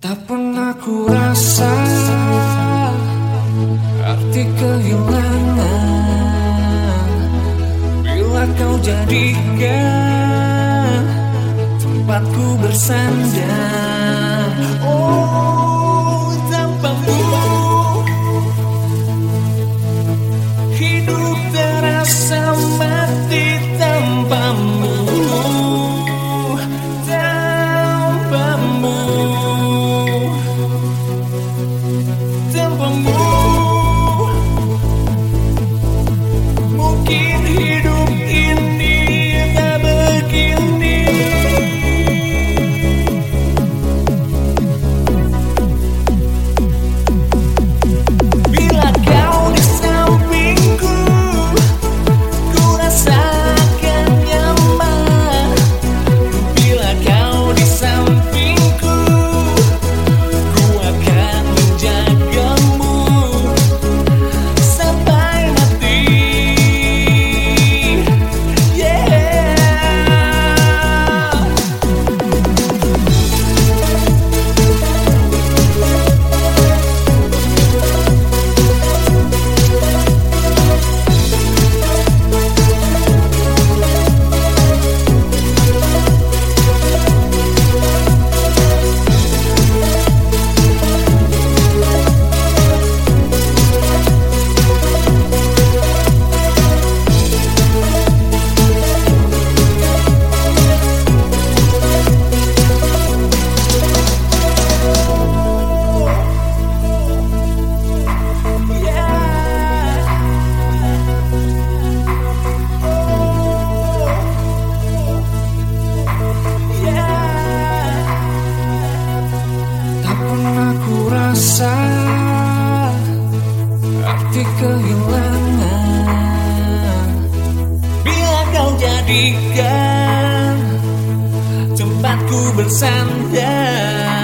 Tak pernah ku rasa arti kehilangan bila kau jadikan tempatku bersandar. Oh, tanpamu hidup terasa mati tanpamu. Mungkin hidup ini tak begini. Bila kau di sampingku, ku rasakan nyaman. Bila kau di sampingku, ku akan menjagamu sampai mati. Rasa arti kehilangan bila kau jadikan tempatku bersandar.